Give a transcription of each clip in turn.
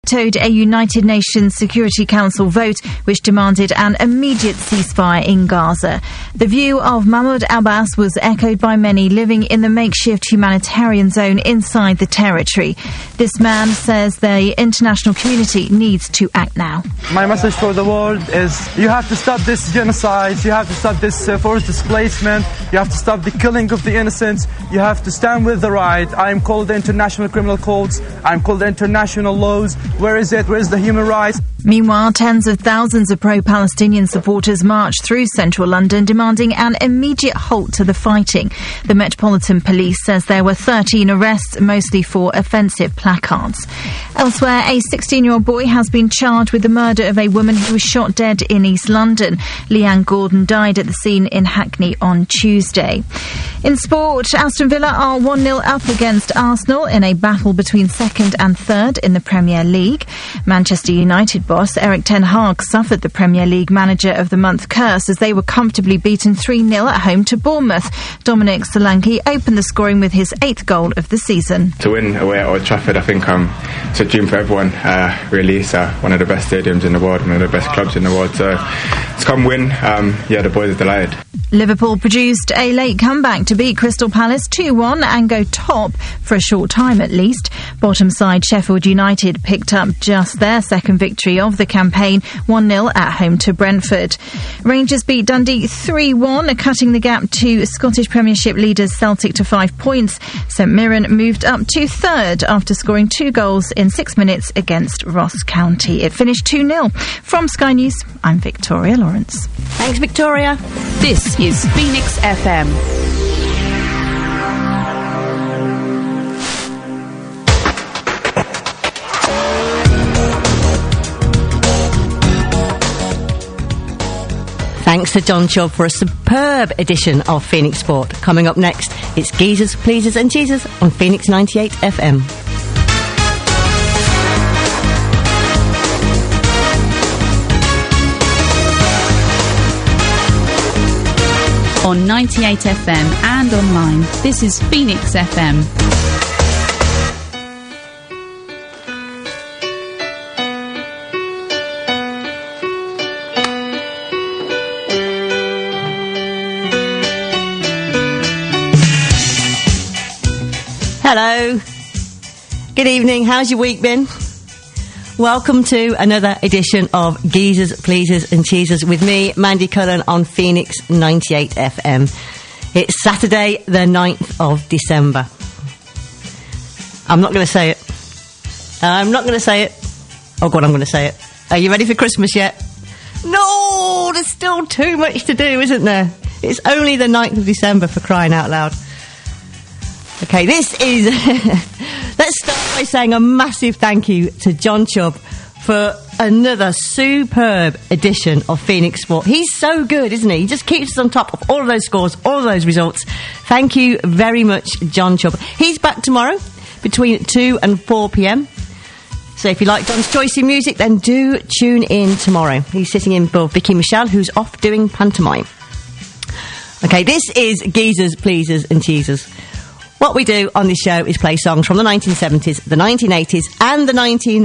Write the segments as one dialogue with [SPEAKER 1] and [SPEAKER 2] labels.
[SPEAKER 1] vetoed a United Nations Security Council vote which demanded an immediate ceasefire in Gaza. The view of Mahmoud Abbas was echoed by many living in the makeshift humanitarian zone inside the territory. This man says the international community needs to act now.
[SPEAKER 2] My message for the world is you have to stop this genocide, you have to stop this forced displacement, you have to stop the killing of the innocents, you have to stand with the right. I am called the international criminal codes, I am called the international laws. Where is it? Where is the human rights?
[SPEAKER 1] Meanwhile, tens of thousands of pro-Palestinian supporters marched through central London demanding an immediate halt to the fighting. The Metropolitan Police says there were 13 arrests, mostly for offensive placards. Elsewhere, a 16-year-old boy has been charged with the murder of a woman who was shot dead in East London. Leanne Gordon died at the scene in Hackney on Tuesday. In sport, Aston Villa are 1-0 up against Arsenal in a battle between second and third in the Premier League. Manchester United boss Erik ten Hag suffered the Premier League Manager of the Month curse as they were comfortably beaten 3-0 at home to Bournemouth. Dominic Solanke opened the scoring with his 8th goal of the season.
[SPEAKER 3] To win away at Old Trafford, I think it's a dream for everyone, really. It's one of the best stadiums in the world, one of the best clubs in the world. So to come win, the boys are delighted.
[SPEAKER 1] Liverpool produced a late comeback to beat Crystal Palace 2-1 and go top for a short time at least. Bottom side Sheffield United picked up just their second victory of the campaign, 1-0 at home to Brentford. Rangers beat Dundee 3-1, cutting the gap to Scottish Premiership leaders Celtic to 5 points. St Mirren moved up to third after scoring 2 goals in 6 minutes against Ross County. It finished 2-0. From Sky News, I'm Victoria Lawrence.
[SPEAKER 4] Thanks, Victoria.
[SPEAKER 5] This is Phoenix FM.
[SPEAKER 4] Thanks to John Chubb for a superb edition of Phoenix Sport. Coming up next, it's Geezers, Pleasers and Cheesers on Phoenix 98 FM.
[SPEAKER 5] On 98 FM and online, this is Phoenix FM.
[SPEAKER 4] Hello. Good evening. How's your week been? Welcome to another edition of Geezers, Pleasers and Cheesers with me, Mandy Cullen, on Phoenix 98 FM. It's Saturday, the 9th of December. I'm not going to say it. Oh, God, I'm going to say it. Are you ready for Christmas yet? No, there's still too much to do, isn't there? It's only the 9th of December, for crying out loud. Okay, this is... Let's start by saying a massive thank you to John Chubb for another superb edition of Phoenix Sport. He's so good, isn't he? He just keeps us on top of all of those scores, all of those results. Thank you very much, John Chubb. He's back tomorrow between 2 and 4 p.m. So if you like John's choicey music, then do tune in tomorrow. He's sitting in for Vicky Michelle, who's off doing pantomime. Okay, this is Geezers, Pleasers and Cheesers. What we do on this show is play songs from the 1970s, the 1980s and the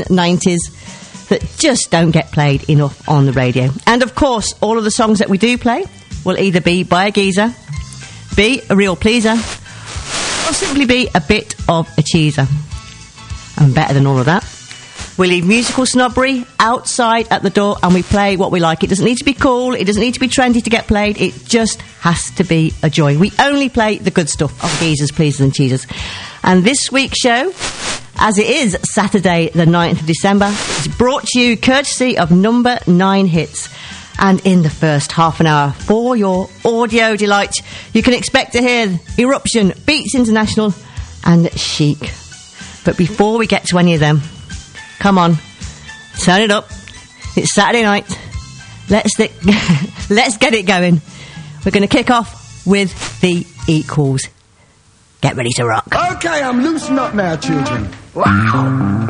[SPEAKER 4] 1990s that just don't get played enough on the radio. And of course, all of the songs that we do play will either be by a geezer, be a real pleaser, or simply be a bit of a cheeser. And better than all of that, we leave musical snobbery outside at the door and we play what we like. It doesn't need to be cool, it doesn't need to be trendy to get played, it just has to be a joy. We only play the good stuff of Geezers, Pleasers and Cheesers. And this week's show, as it is Saturday the 9th of December, is brought to you courtesy of Number 9 Hits. And in the first half an hour, for your audio delight, you can expect to hear Eruption, Beats International and Chic. But before we get to any of them, come on, turn it up. It's Saturday night. Let's get it going. We're going to kick off with the Equals. Get ready to rock.
[SPEAKER 6] Okay, I'm loosening up now, children. Wow.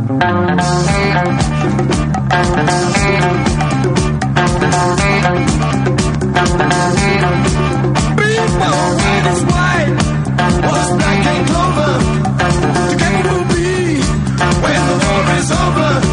[SPEAKER 6] People with his white was black and clover. Together we'll be when the war is over.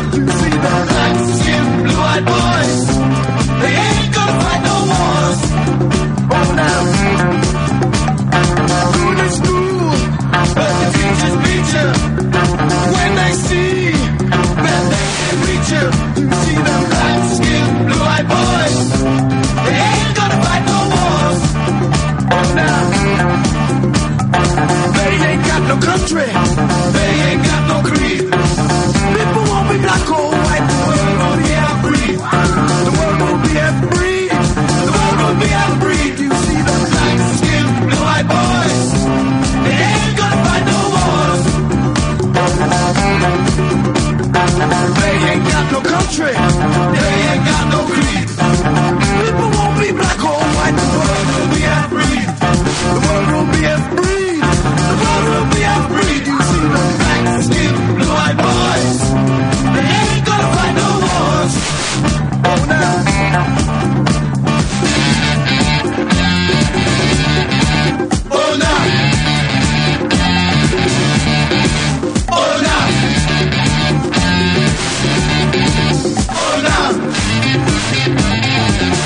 [SPEAKER 6] They ain't got no country, they ain't got no creed. People won't be black or white, the world will be half breed. The world will be half breed. The world will be half breed. You see the black skin, blue-eyed boys. They ain't gonna fight no wars. Oh, now. Oh, now. Oh, now. Oh, now.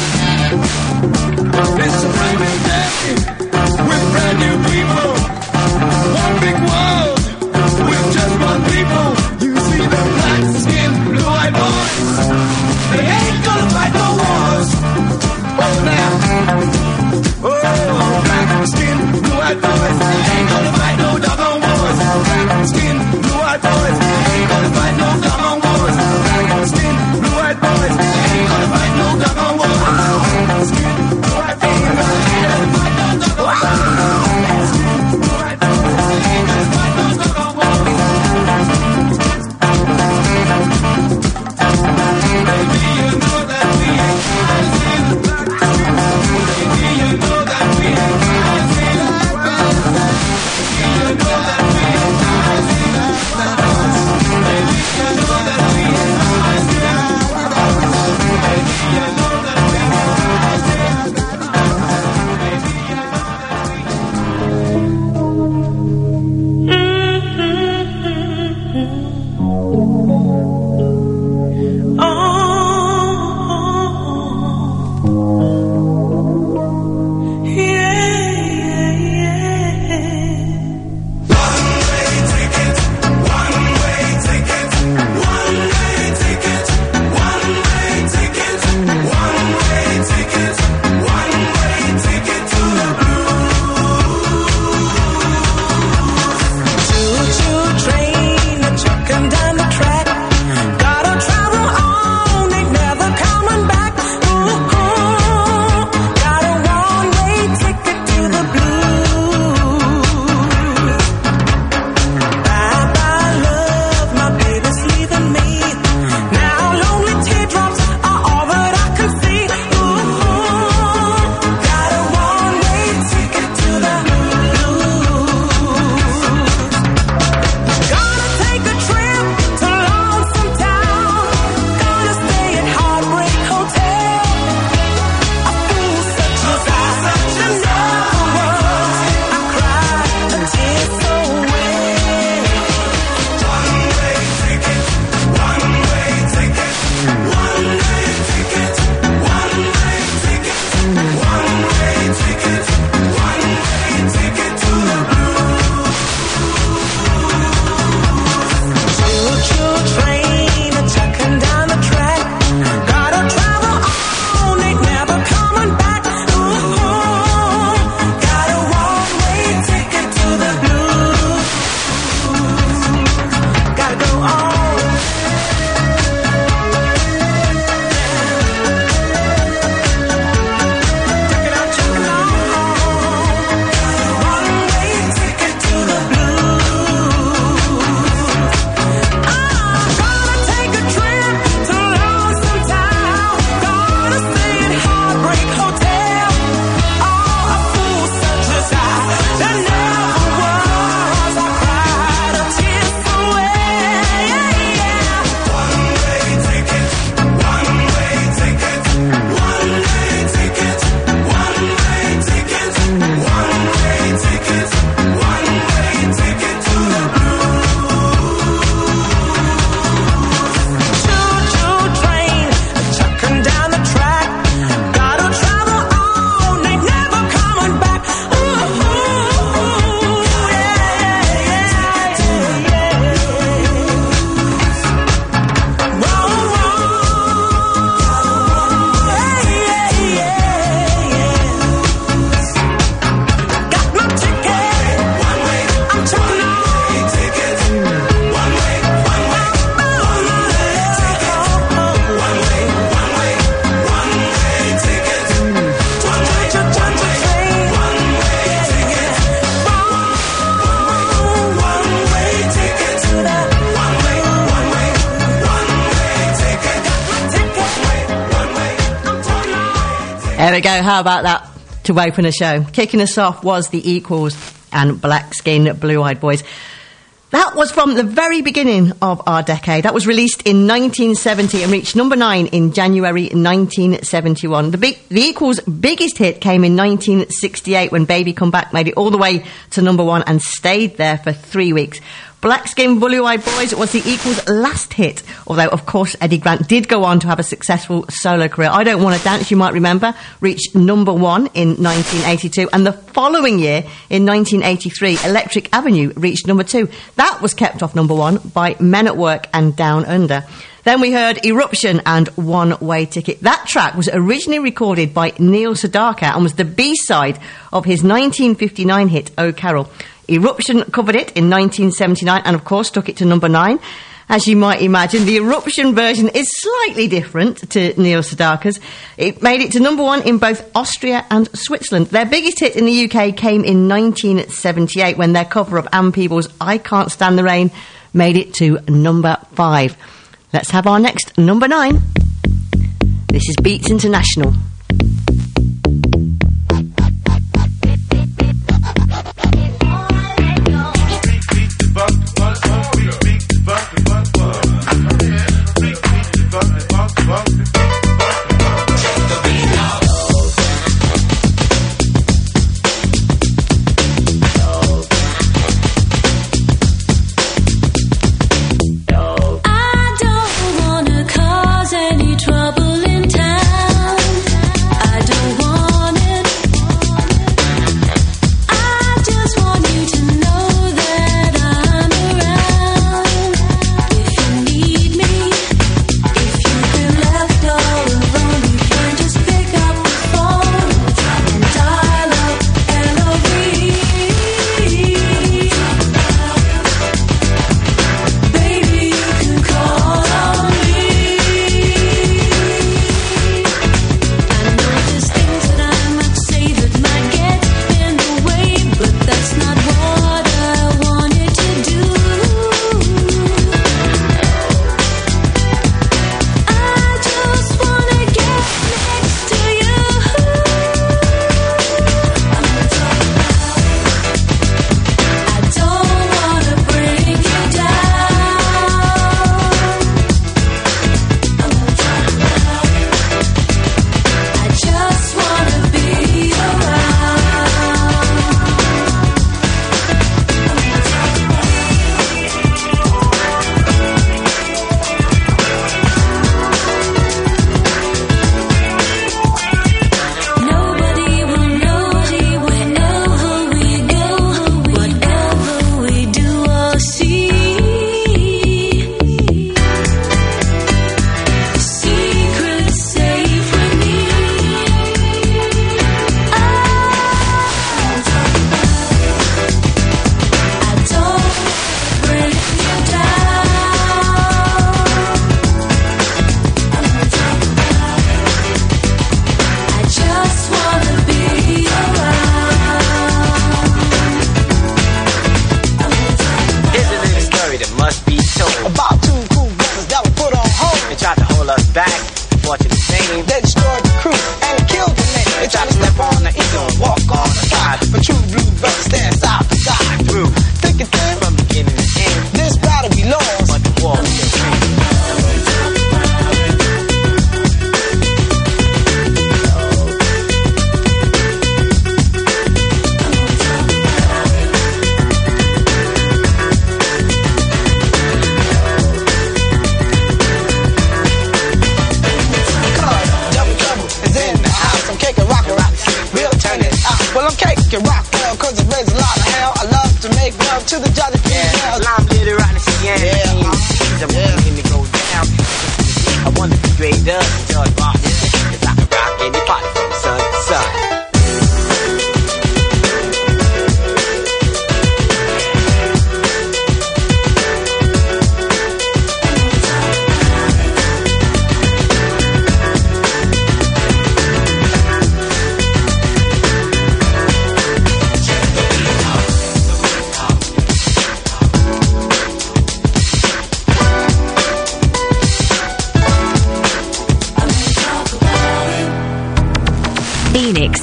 [SPEAKER 4] There we go. How about that to open a show? Kicking us off was The Equals and Black Skin, Blue Eyed Boys. That was from the very beginning of our decade. That was released in 1970 and reached number 9 in January 1971. The Equals' biggest hit came in 1968 when Baby Come Back made it all the way to number 1 and stayed there for 3 weeks. Black Skin, Blue Eyed Boys was The Equals' last hit, although, of course, Eddie Grant did go on to have a successful solo career. I Don't Want to Dance, you might remember, reached number 1 in 1982, and the following year, in 1983, Electric Avenue reached number 2. That was kept off number 1 by Men at Work and Down Under. Then we heard Eruption and One Way Ticket. That track was originally recorded by Neil Sedaka and was the B-side of his 1959 hit, Oh Carol. Eruption covered it in 1979 and, of course, took it to number 9. As you might imagine, the Eruption version is slightly different to Neil Sedaka's. It made it to number 1 in both Austria and Switzerland. Their biggest hit in the UK came in 1978 when their cover of Ann Peebles' I Can't Stand the Rain made it to number 5. Let's have our next number 9. This is Beats International.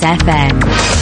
[SPEAKER 7] FM.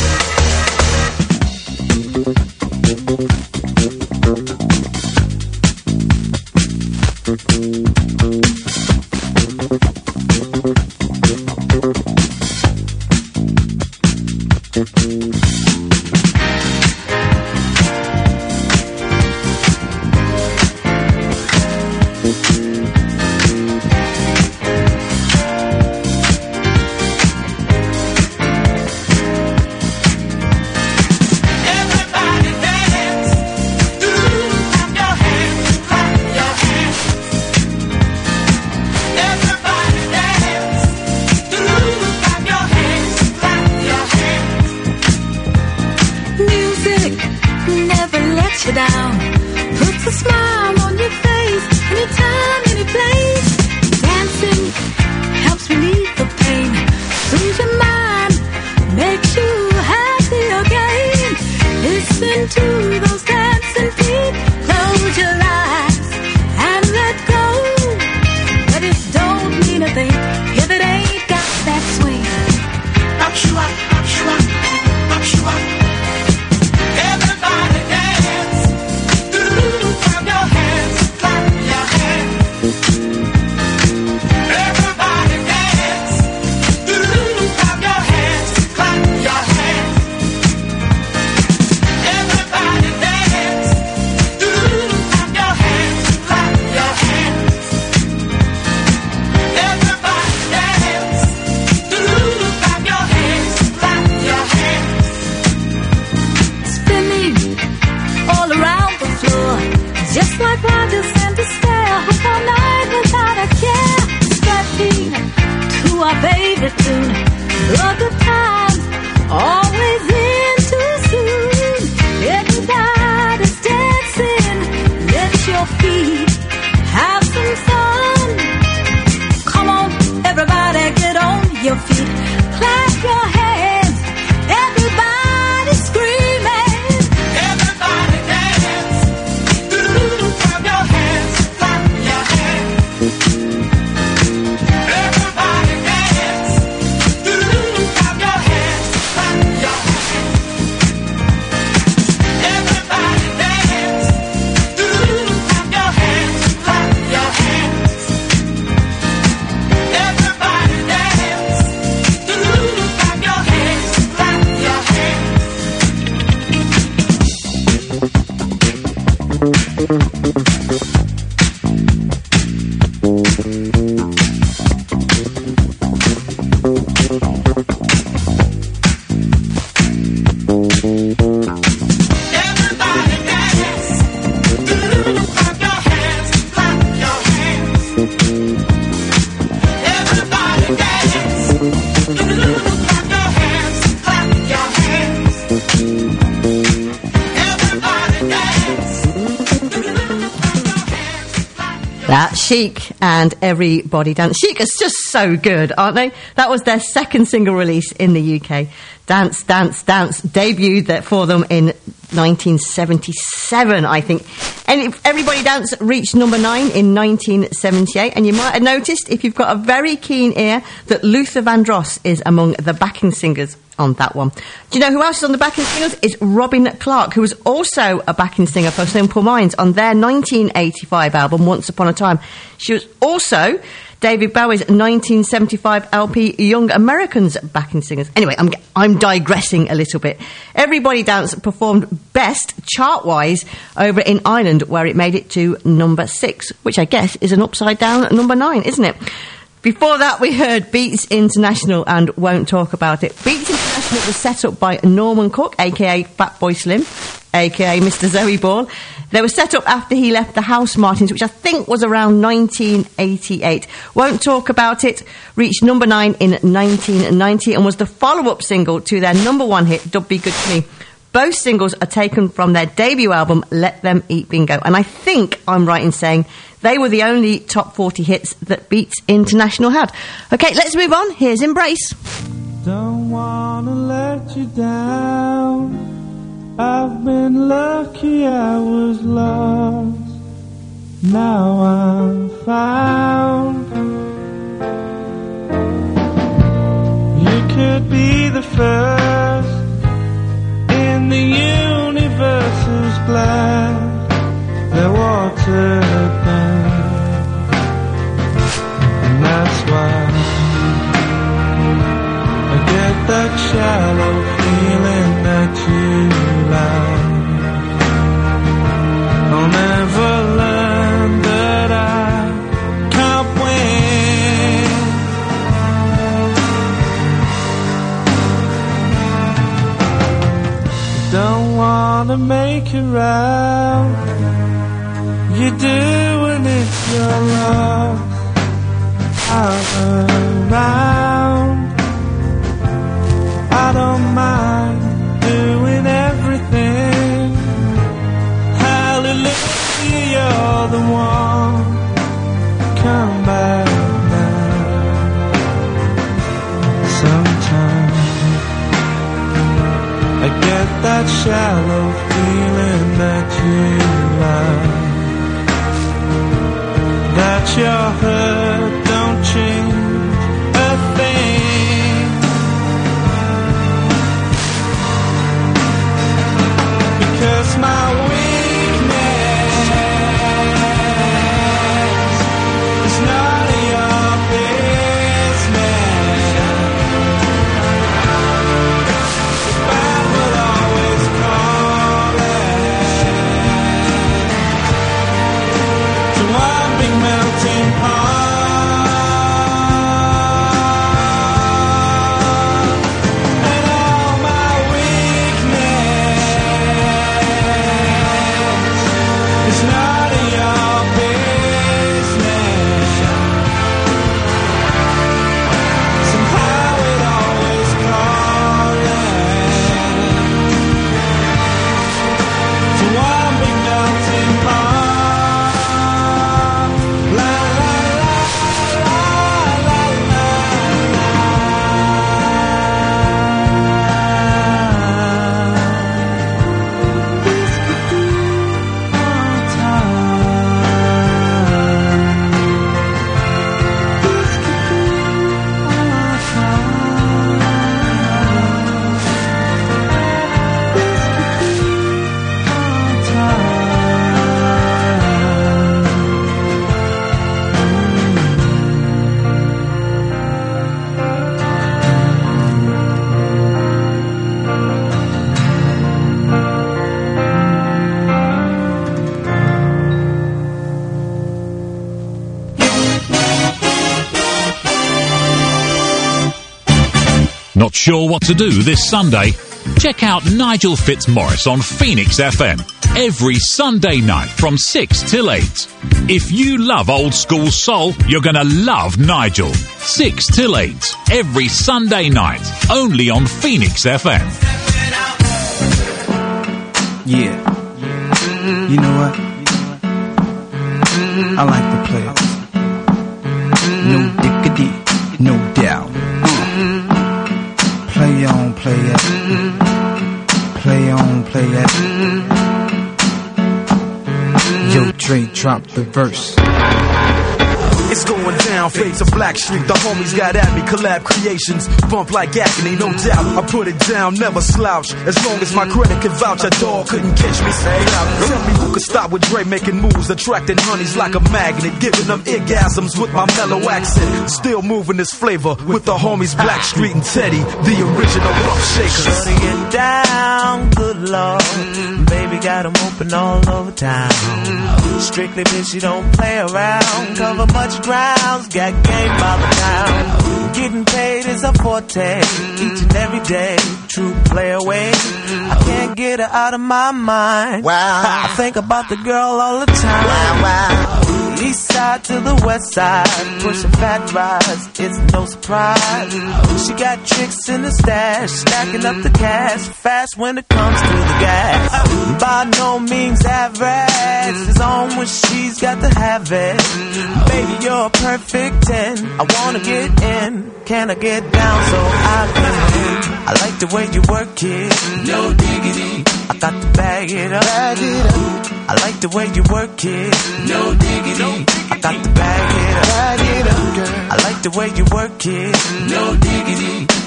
[SPEAKER 4] Chic and Everybody Dance. Chic is just so good, aren't they? That was their second single release in the UK. Dance, Dance, Dance debuted for them in 1977, I think. And Everybody Dance reached number 9 in 1978. And you might have noticed, if you've got a very keen ear, that Luther Vandross is among the backing singers on that one. Do you know who else is on the backing singers? It's Robin Clark, who was also a backing singer for Simple Minds on their 1985 album, Once Upon a Time. She was also David Bowie's 1975 LP Young Americans backing singers. Anyway, I'm digressing a little bit. Everybody Dance performed best chart-wise over in Ireland, where it made it to number 6, which I guess is an upside-down number 9, isn't it? Before that, we heard Beats International and Won't Talk About It. Beats International was set up by Norman Cook, a.k.a. Fatboy Slim, a.k.a. Mr. Zoe Ball. They were set up after he left the Housemartins, which I think was around 1988. Won't Talk About It reached number 9 in 1990 and was the follow-up single to their number 1 hit, Dub Be Good To Me. Both singles are taken from their debut album, Let Them Eat Bingo. And I think I'm right in saying they were the only top 40 hits that Beats International had. OK, let's move on. Here's Embrace.
[SPEAKER 8] Don't wanna let you down. I've been lucky, I was lost. Now I'm found. You could be the first in the universe who's glad they're watered down. And that's why I get that shallow feeling that you like. I'll never learn that I can't win. Don't wanna make it round. You're doing it, your love out around. I don't mind doing everything. Hallelujah, you're the one. Come back now. Sometimes I get that shallow feeling that you like. That your hurt don't change a thing. Because my weakness is none of your business. The bad will always call it to one big melting pot. And all my weakness is none of your business. Somehow it always calling to one big melting pot. La la la la la la
[SPEAKER 7] Not sure what to do this Sunday? Check out Nigel Fitzmaurice on Phoenix FM every Sunday night from 6 till 8. If you love old school soul, you're going to love Nigel. 6 till 8 every Sunday night, only on Phoenix FM.
[SPEAKER 9] Yeah. You know what? I like to play it. No diggity, no doubt. Play on, play it. Play on, play it. Yo, Dre, drop the verse.
[SPEAKER 6] It's going down, fade to Black Street. The homies got at me, collab creations. Bump like agony, no doubt. I put it down, never slouch. As long as my credit can vouch, a dog couldn't catch me. Say out. Tell me who could stop with Dre making moves, attracting honeys like a magnet, giving them orgasms with my mellow accent. Still moving this flavor with the homies Black Street and Teddy, the original rough shakers.
[SPEAKER 10] Shutting it down, good lord. Baby got 'em open all over town. Strictly bitch, you don't play around. Cover much grounds, got game by the town. Getting paid is a forte, each and every day. True play away. I can't get her out of my mind. Wow. I think about the girl all the time. Wow, wow. East side to the west side, pushing fat rides, it's no surprise. She got tricks in the stash, stacking up the cash, fast when it comes to the gas. By no means average, it's on when she's got to have it. Baby, you're a perfect 10, I wanna get in, can I get down so I can? I like the way you work it, no diggity. I got to bag it up, bag it up. I like the way you work it, no diggity. I got to bag it up, bag it up, girl. I like the way you work it, no diggity.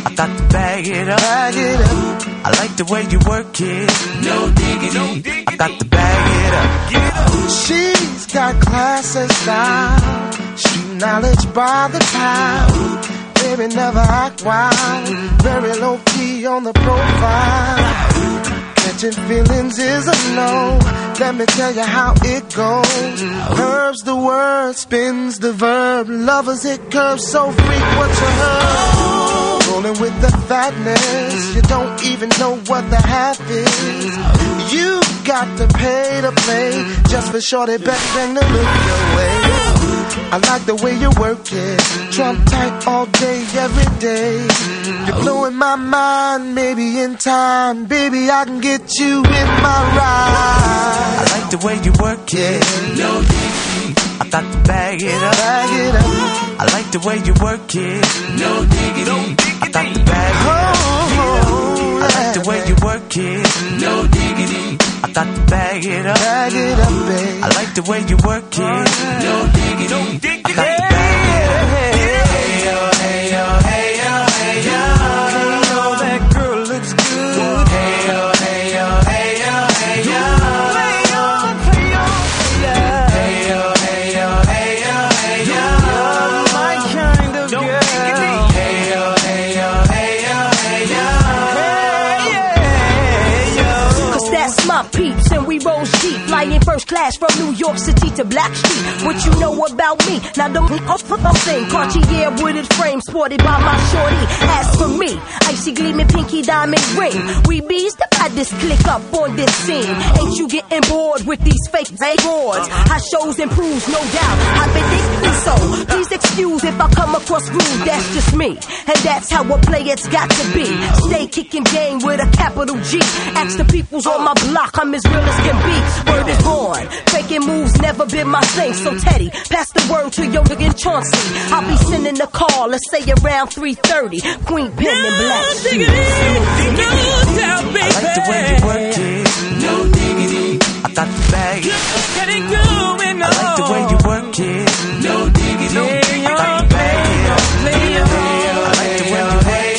[SPEAKER 10] I got to bag it up. Bag it up. I like the way you work it. No diggity. I got to bag it up.
[SPEAKER 6] She's got class and style. Street knowledge by the pound. Baby, never act wild. Very low key on the profile. Catching feelings is a no. Let me tell you how it goes. Herbs the word, spins the verb. Lovers hit curves so frequent you heard. Rolling with the fatness. You don't even know what the half is. You got to pay to play. Just for shorty begging to look your way. I like the way you work it. Trump tight all day, every day. You're blowing my mind, maybe in time. Baby, I can get you in my ride.
[SPEAKER 10] I like the way you work it. No diggity. I got to bag it up.
[SPEAKER 6] Bag it up.
[SPEAKER 10] I like the way you work it. No diggity. I got to bag it up. I like the way you work it. No diggity. I got to bag it up.
[SPEAKER 6] Bag it up, babe.
[SPEAKER 10] I like the way you work it. No diggity. I got to bag it up. Hey yo, hey yo, hey yo, hey yo. Hey yo, that girl looks good. Hey yo, hey yo, hey yo, hey yo. Hey yo, hey yo, hey yo, hey yo, hey yo, hey yo. You're my kind of girl. Hey yo, hey yo, hey yo, hey yo. Hey yo.
[SPEAKER 11] 'Cause that's my peeps and we roll deep. Flying first class from New York City to Blackstreet. What you know about me? Now don't thing. Cartier wooded frame sported by my shorty. As for me, icy gleaming pinky diamond ring. We bees the baddest click up on this scene. Ain't you getting bored with these fake boards? How shows improves, no doubt. I've been thinking so. Please excuse if I come across rude. That's just me, and that's how a player's got to be. Stay kicking game with a capital G. Ask the peoples on my block, I'm as real as can be. Word is born. Faking moves never been my thing. So Teddy, pass the word to your nigga Chauncey. I'll be sending a call, let's say around 3:30. Queen Pen and Black Sheep.
[SPEAKER 10] I like the way you work it. No diggity. I got the bag. I like the way you work it. No diggity. I got the bag. I like the way you work it.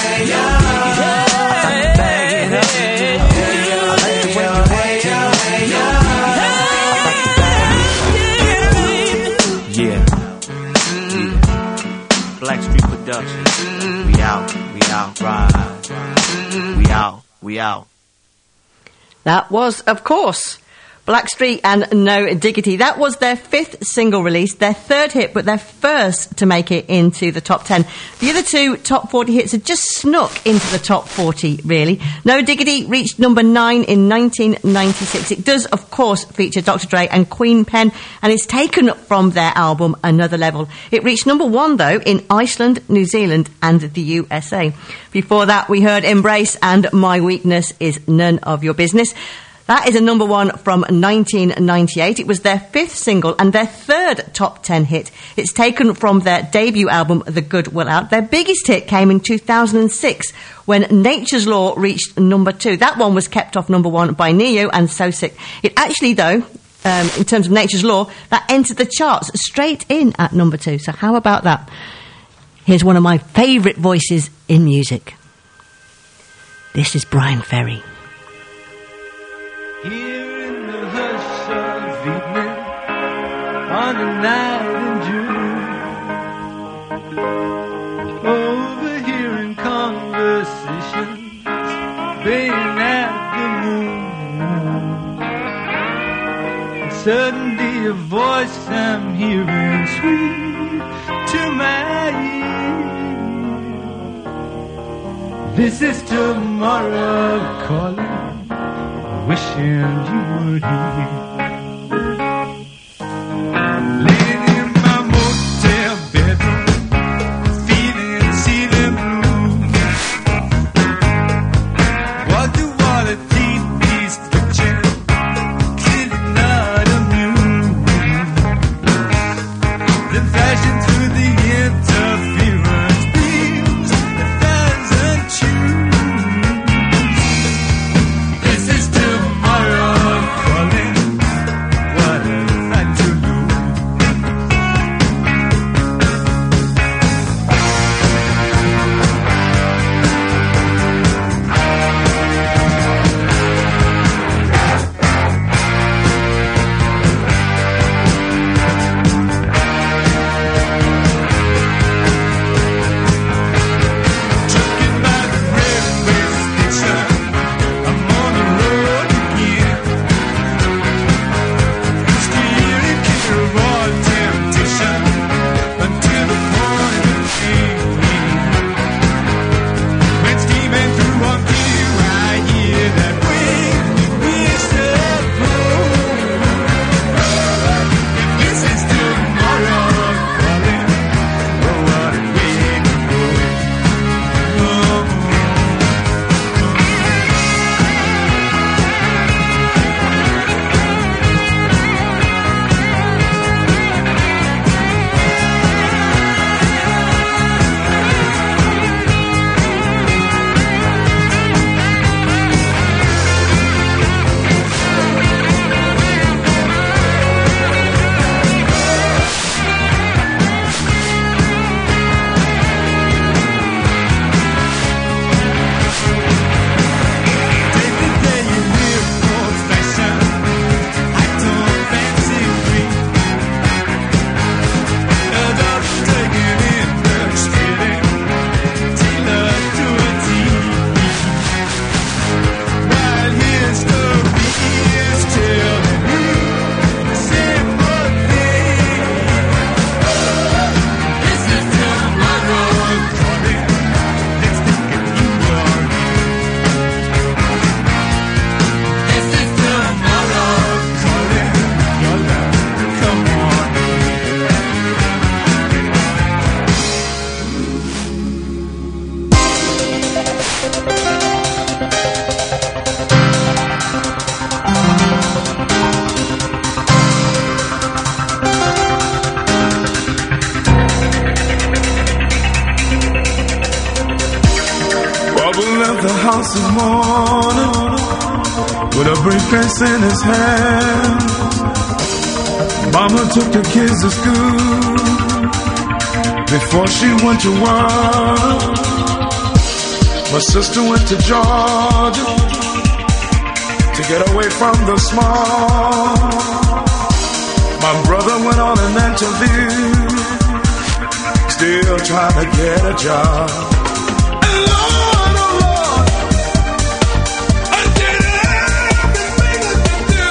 [SPEAKER 10] Blackstreet Productions. We out, ride. We out.
[SPEAKER 4] That was, of course, Blackstreet and No Diggity. That was their 5th single release, their 3rd hit, but their first to make it into the top 10. The other 2 top 40 hits had just snuck into the top 40, really. No Diggity reached number 9 in 1996. It does, of course, feature Dr. Dre and Queen Pen, and it's taken from their album Another Level. It reached number 1, though, in Iceland, New Zealand, and the USA. Before that, we heard Embrace and My Weakness Is None of Your Business. That is a number 1 from 1998. It was their 5th single and their 3rd top 10 hit. It's taken from their debut album, The Good Will Out. Their biggest hit came in 2006 when Nature's Law reached number 2. That one was kept off number 1 by Neo and So Sick. It actually, though, in terms of Nature's Law, that entered the charts straight in at number 2. So how about that? Here's one of my favourite voices in music. This is Brian Ferry.
[SPEAKER 8] Here in the hush of evening, on a night in June, overhearing conversations, baying at the moon. And suddenly a voice I'm hearing sweet to my ear. This is tomorrow calling, wishing you were here. Laying in my motel bedroom, feeling ceiling blue. Wall to wall of TV's twitching, clearly not immune. The flashing through the interference beams, 1,000 tunes. This is tomorrow calling,
[SPEAKER 6] the morning with a briefcase in his hand. Mama took the kids to school before she went to work. My sister went to Georgia to get away from the smog. My brother went on an interview, still trying to get a job. And Lord, oh Lord, I did everything I could do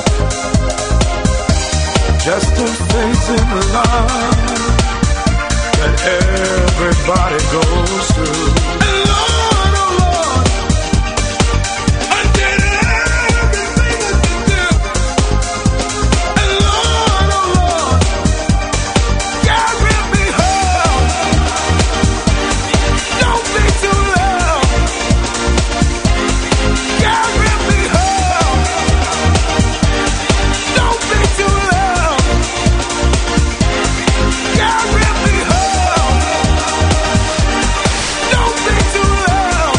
[SPEAKER 6] just to face in life that everybody goes through. And Lord, oh Lord, I did everything I could do. And Lord, oh Lord, God rip me home. Don't be too loud. God rip me home. Don't be too loud. God rip me home. Don't be too loud.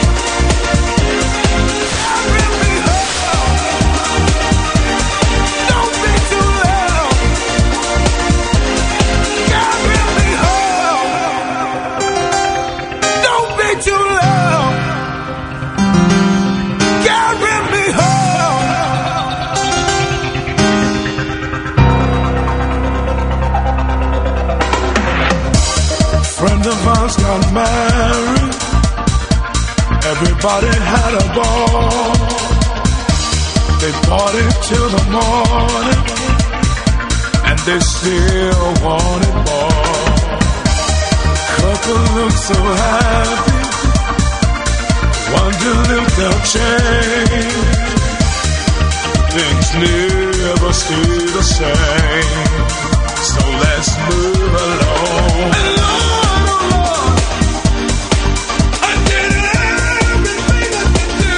[SPEAKER 6] God rip me home. Don't be too loud. God rip me home. Don't be too loud. God rip me home. Friend of ours got married. Everybody had a ball. They partied till the morning, and they still wanted more. Couple looked so happy, wondered if they'll change. Things never stay the same, so let's move along. And Lord, oh Lord, I did everything I could do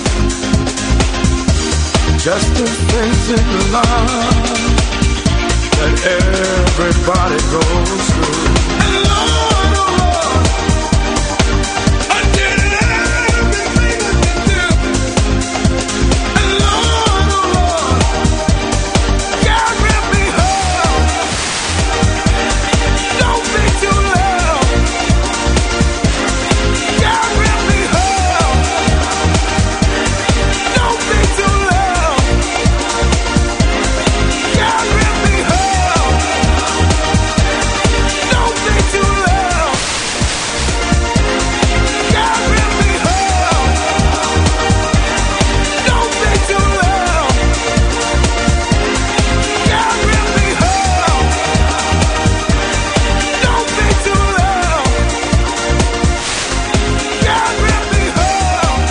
[SPEAKER 6] just to face in life that everybody goes through. And Lord, oh Lord, I did everything I could do. And Lord, oh Lord, God rip me home. Don't be too loud. God rip me home. Don't be too loud. God rip me home. Don't be too loud. God rip me home. Don't be too loud. God rip me home. Don't be too loud. God rip me home.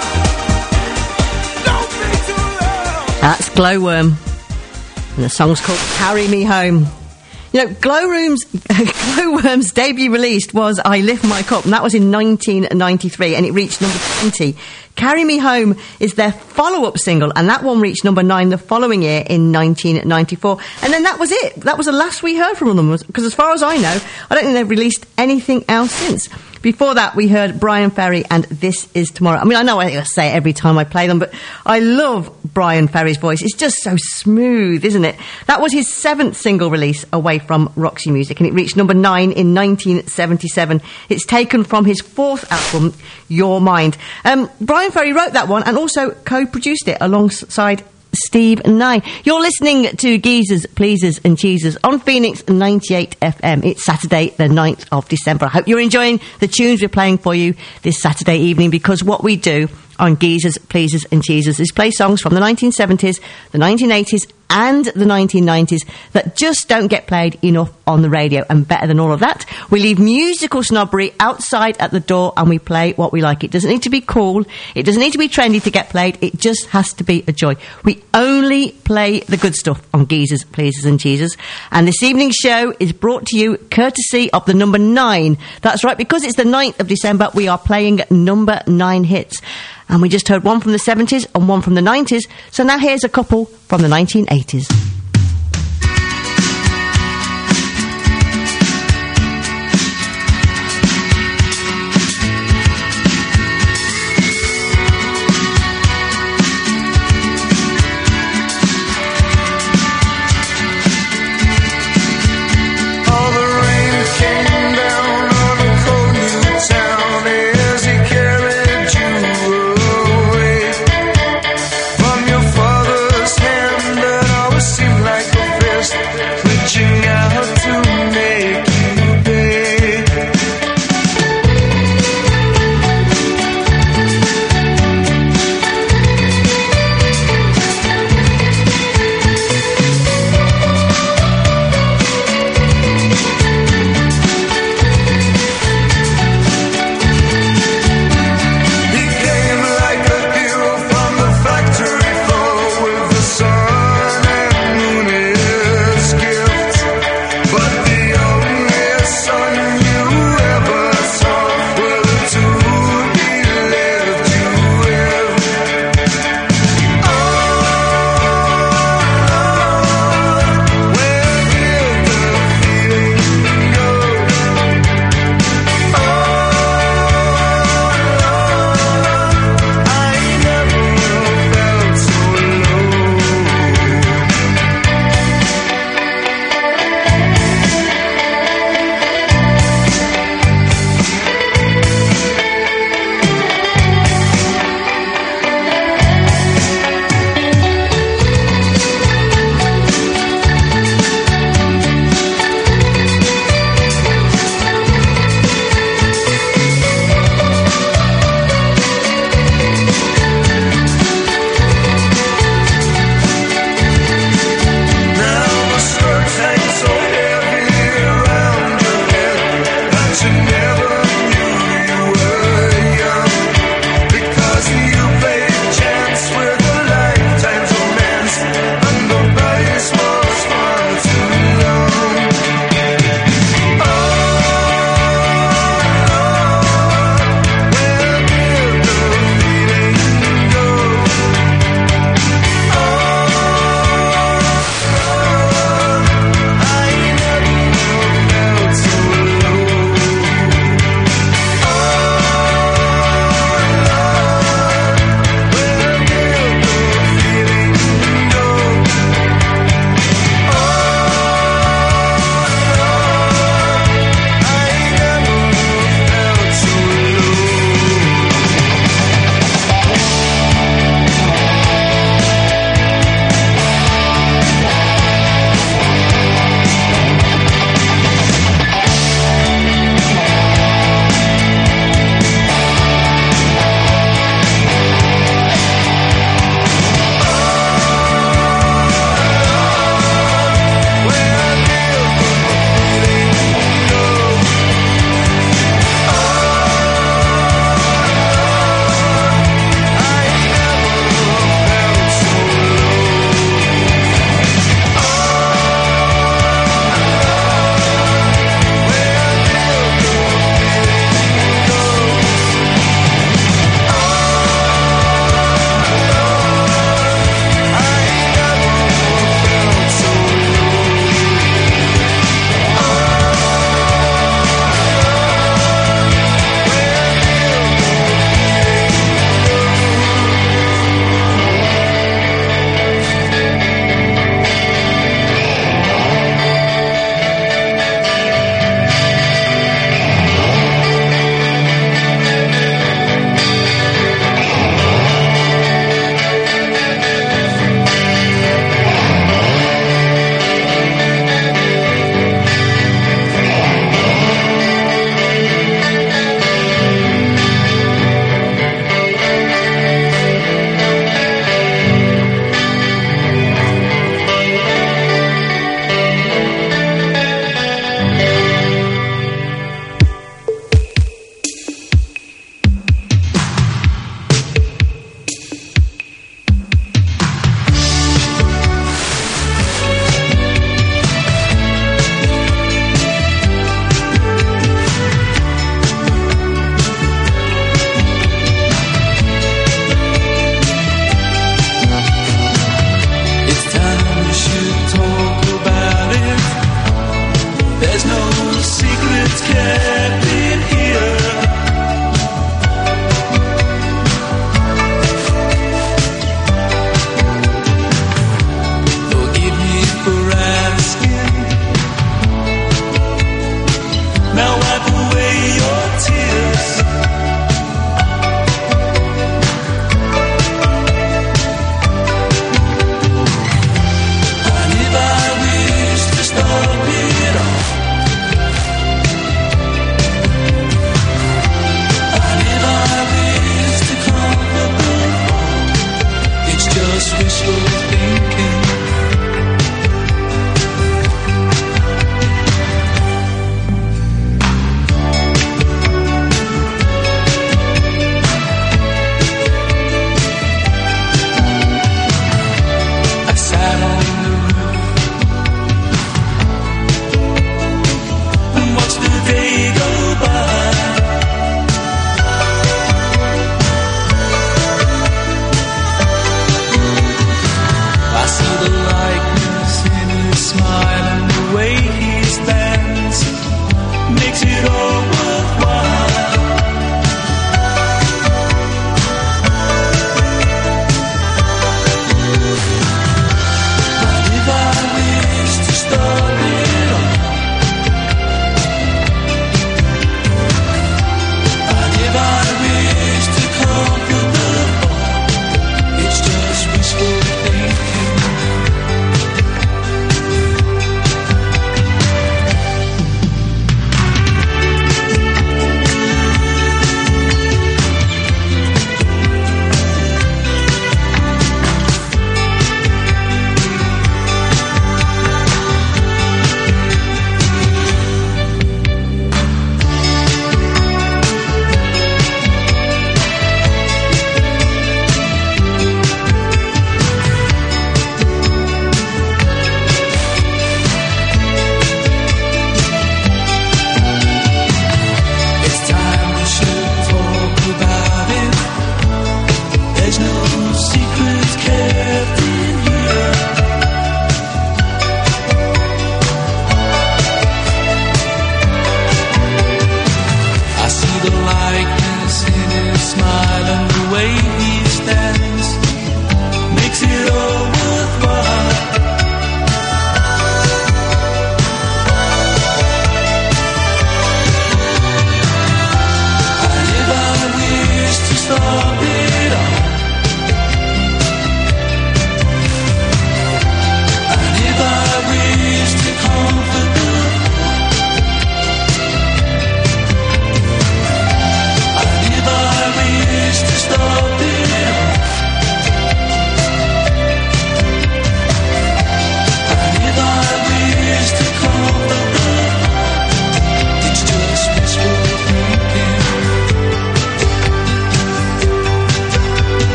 [SPEAKER 6] Don't be too loud.
[SPEAKER 4] That's Glowworm. And the song's called Carry Me Home. You know, Glowworm's debut release was I Lift My Cup, and that was in 1993, and it reached number 20. Carry Me Home is their follow-up single, and that one reached number 9 the following year in 1994. And then that was it. That was the last we heard from them, because as far as I know, I don't think they've released anything else since. Before that, we heard Brian Ferry and This Is Tomorrow. I mean, I know I say it every time I play them, but I love Brian Ferry's voice. It's just so smooth, isn't it? That was his 7th single release away from Roxy Music, and it reached number 9 in 1977. It's taken from his 4th album, Your Mind. Brian Ferry wrote that one and also co-produced it alongside Steve Nye. You're listening to Geezers, Pleasers and Cheesers on Phoenix 98 FM. It's Saturday the 9th of December. I hope you're enjoying the tunes we're playing for you this Saturday evening, because what we do on Geezers, Pleasers and Cheesers is play songs from the 1970s, the 1980s and the 1990s that just don't get played enough on the radio. And better than all of that, we leave musical snobbery outside at the door and we play what we like. It doesn't need to be cool, it doesn't need to be trendy to get played, it just has to be a joy. We only play the good stuff on Geezers, Pleasers and Cheesers. And this evening's show is brought to you courtesy of the number 9. That's right, because it's the 9th of December, we are playing number 9 hits. And we just heard one from the 70s and one from the 90s. So now here's a couple from the 1980s.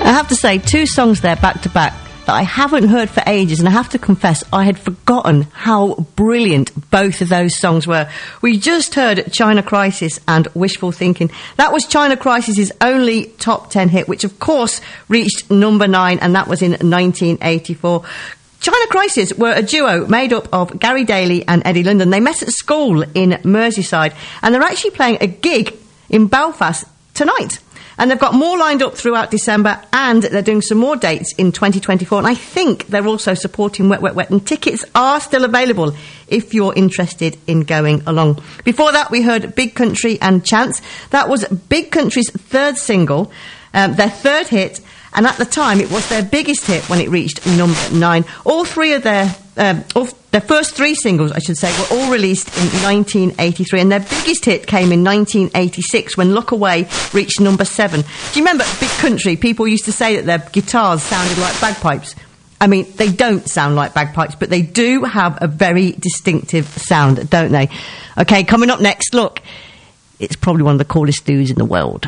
[SPEAKER 4] I have to say, 2 songs there back to back that I haven't heard for ages, and I have to confess I had forgotten how brilliant both of those songs were. We just heard China Crisis and Wishful Thinking. That was China Crisis's only top 10 hit, which of course reached number 9, and that was in 1984. China Crisis were a duo made up of Gary Daly and Eddie London. They met at school in Merseyside, and they're actually playing a gig in Belfast tonight. And they've got more lined up throughout December, and they're doing some more dates in 2024. And I think they're also supporting Wet, Wet, Wet. And tickets are still available if you're interested in going along. Before that, we heard Big Country and Chance. That was Big Country's 3rd single, their 3rd hit. And at the time, it was their biggest hit when it reached number 9. All three of their first 3 singles, I should say, were all released in 1983. And their biggest hit came in 1986 when Look Away reached number 7. Do you remember Big Country? People used to say that their guitars sounded like bagpipes. I mean, they don't sound like bagpipes, but they do have a very distinctive sound, don't they? OK, coming up next, look, it's probably one of the coolest dudes in the world.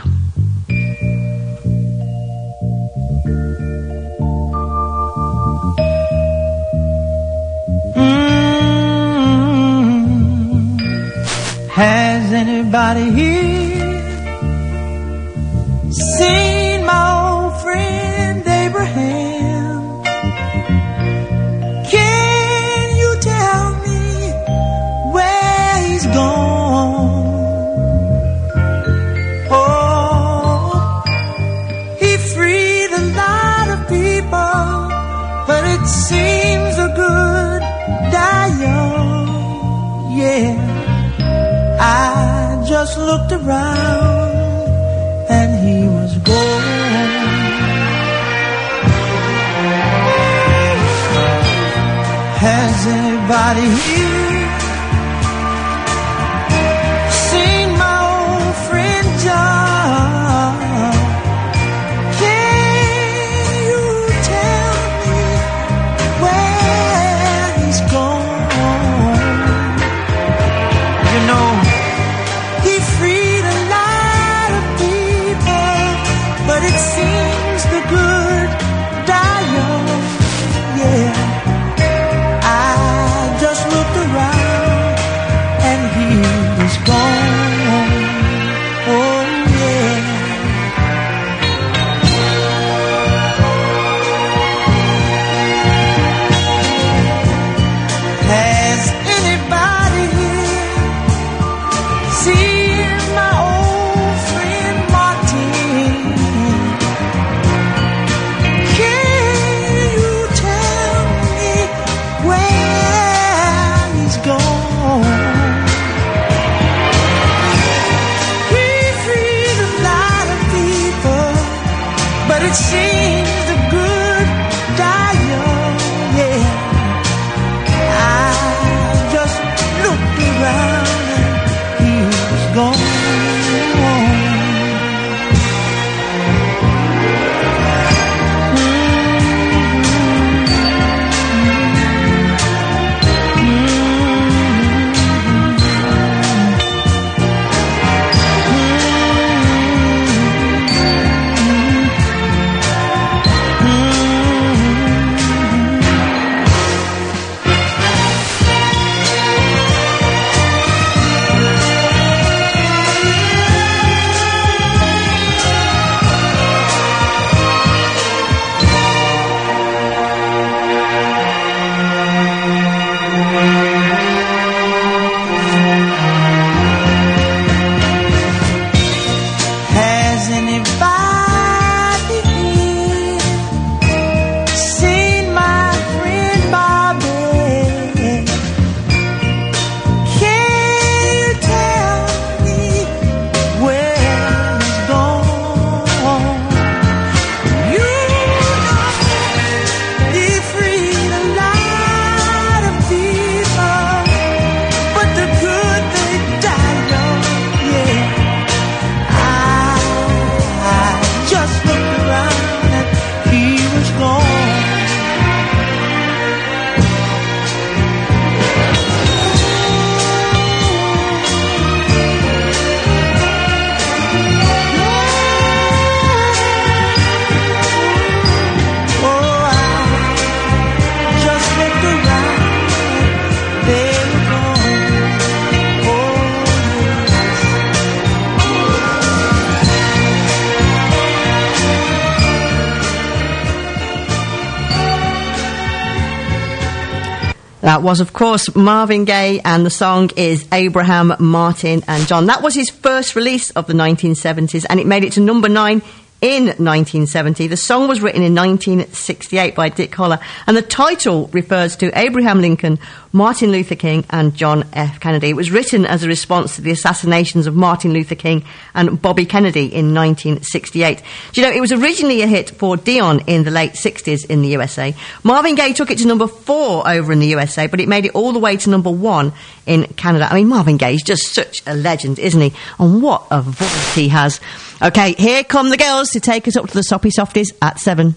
[SPEAKER 8] Has anybody here seen my old friend Abraham? Can you tell me where he's gone? Oh, he freed a lot of people, but it seems a good die young, yeah. I just looked around and he was gone. Has anybody here seen my old friend John? Can you tell me where he's gone? You know, he freed a lot of people, but it seems the good die young, yeah. I just looked around and he was gone, oh yeah. Has anybody here seen my old friend Martin? Can you tell me where he's gone? He freed a lot of people, but it seems the good die young, yeah. I just looked around and he was gone.
[SPEAKER 4] That was, of course, Marvin Gaye, and the song is Abraham, Martin and John. That was his first release of the 1970s, and it made it to number 9 in 1970. The song was written in 1968 by Dick Holler, and the title refers to Abraham Lincoln, Martin Luther King and John F. Kennedy. It was written as a response to the assassinations of Martin Luther King and Bobby Kennedy in 1968. Do you know, it was originally a hit for Dion in the late 60s in the USA. Marvin Gaye took it to number 4 over in the USA, but it made it all the way to number 1 in Canada. I mean, Marvin Gaye is just such a legend, isn't he? And what a voice he has. Okay, here come the girls to take us up to the Soppy Softies at 7.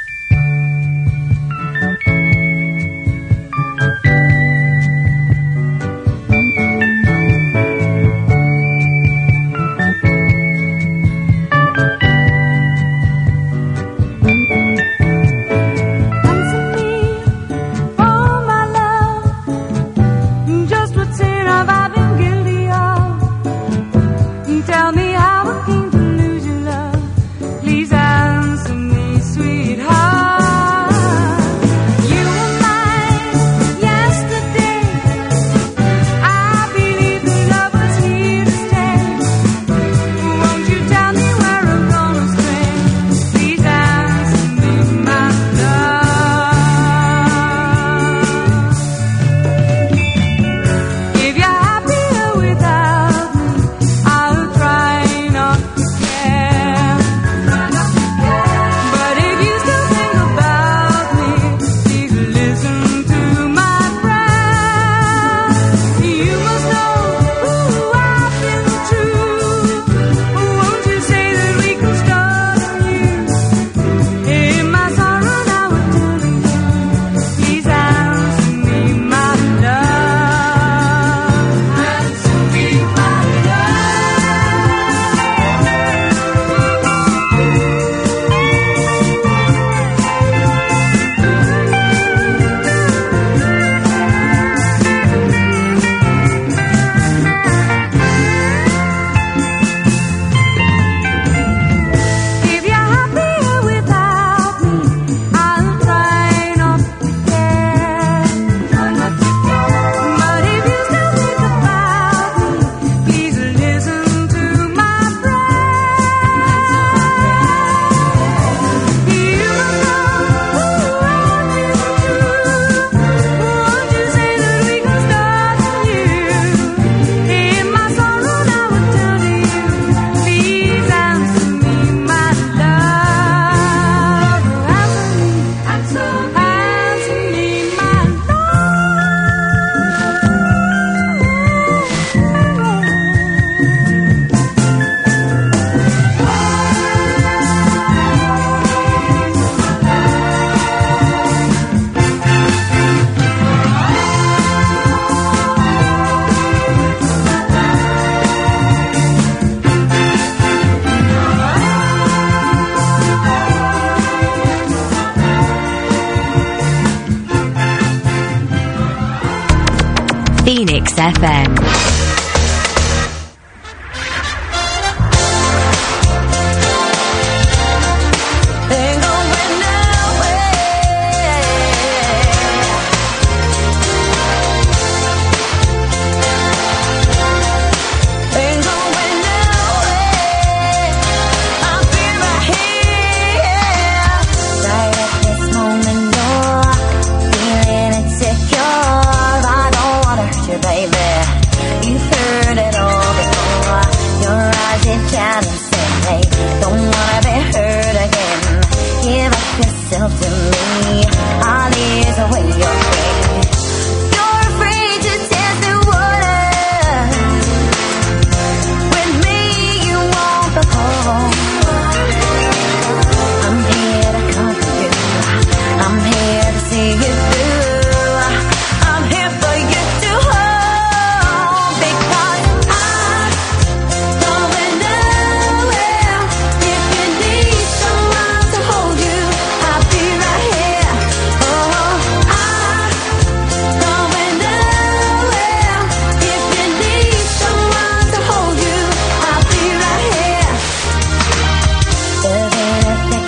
[SPEAKER 12] Phoenix FM.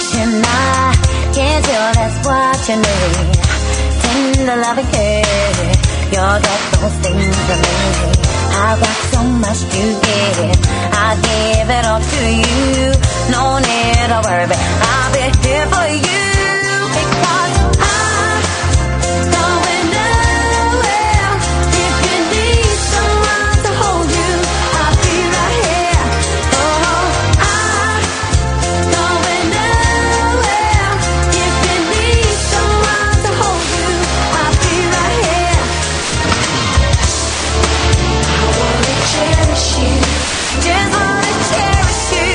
[SPEAKER 13] Tender loving care. You'll get those things from me. I've got so much to give. I'll give it all to you. No need to worry, but I'll be here for you. Because I'm going nowhere. If you need someone to hold you, I'll be right here. Oh, I'm going nowhere. If you need someone to hold you, I'll be right here. I wanna cherish you, just wanna cherish you.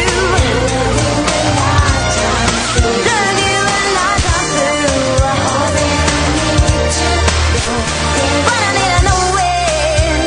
[SPEAKER 13] Love you a lifetime through. All that I need to do, but I need to know when.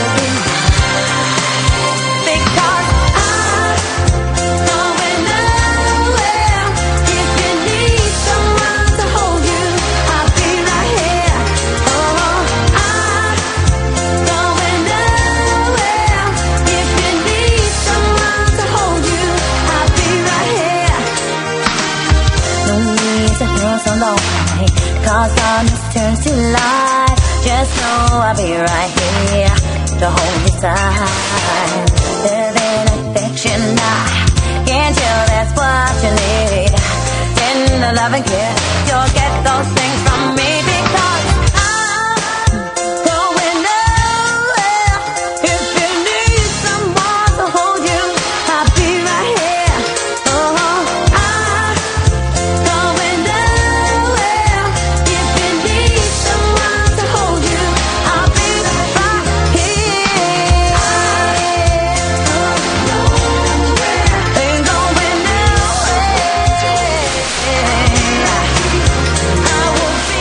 [SPEAKER 13] Because I'm going nowhere. If you need someone to hold you, I'll be right here. Oh, I'm going nowhere. If you need someone to hold you, I'll be right here. No need to feel so lonely, 'cause darkness turns to light. Just know I'll be right here to hold you tight. Live in affection now, can't tell that's what you need. Tender love and care, you'll get those things from me. Because I'm going nowhere. If you need someone to hold you, I'll be right here. Oh, I'm going nowhere. If you need someone to hold you, I'll be right here. Ain't going nowhere. I will be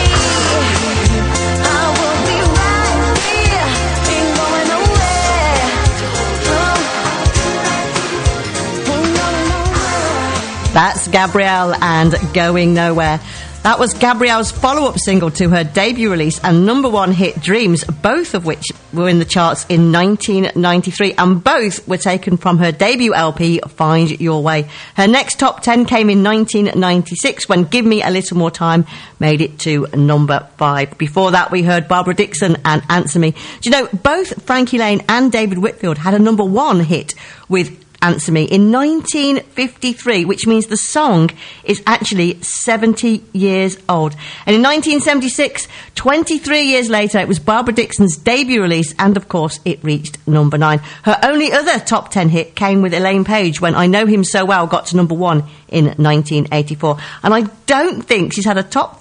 [SPEAKER 13] right here. Ain't going nowhere. Ain't going nowhere.
[SPEAKER 4] That's Gabrielle and Going Nowhere. That was Gabrielle's follow-up single to her debut release and number one hit Dreams, both of which were in the charts in 1993, and both were taken from her debut LP, Find Your Way. Her next top 10 came in 1996 when Give Me a Little More Time made it to number 5. Before that, we heard Barbara Dickson and Answer Me. Do you know, both Frankie Lane and David Whitfield had a number one hit with Answer Me in 1953, which means the song is actually 70 years old. And in 1976, 23 years later, it was Barbara Dickson's debut release, and of course it reached number 9. Her only other top 10 hit came with Elaine Page when I Know Him So Well got to number 1 in 1984. And I don't think she's had a top